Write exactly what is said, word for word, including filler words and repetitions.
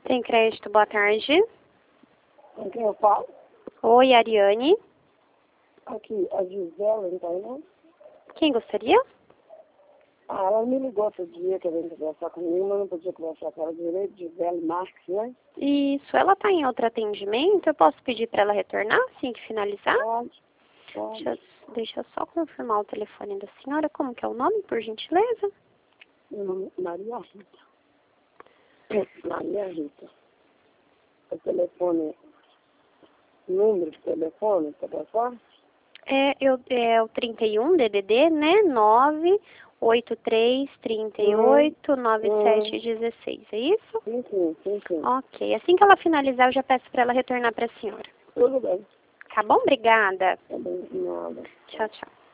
Tem crédito, boa tarde. Com quem eu falo? Oi, Ariane. Aqui, a Gisela, não tá aí, não? Quem gostaria? Ah, ela me ligou outro dia querendo conversar comigo, mas não podia conversar com ela direito. Gisele Marques, né? Isso, ela está em outro atendimento. Eu posso pedir para ela retornar assim que finalizar? Pode, pode. Deixa, eu- deixa eu só confirmar o telefone da senhora. Como que é o nome, por gentileza? Meu nome é Maria Rita. Maria Rita. O telefone, número de telefone, telefone? É, eu, é o trinta e um D D D, né? nove oito três, trinta e oito, nove sete um seis, é isso? Sim, sim, sim, sim. Ok, assim que ela finalizar, eu já peço para ela retornar para a senhora. Tudo bem. Tá bom? Obrigada. Tá bem, nada. Tchau, tchau.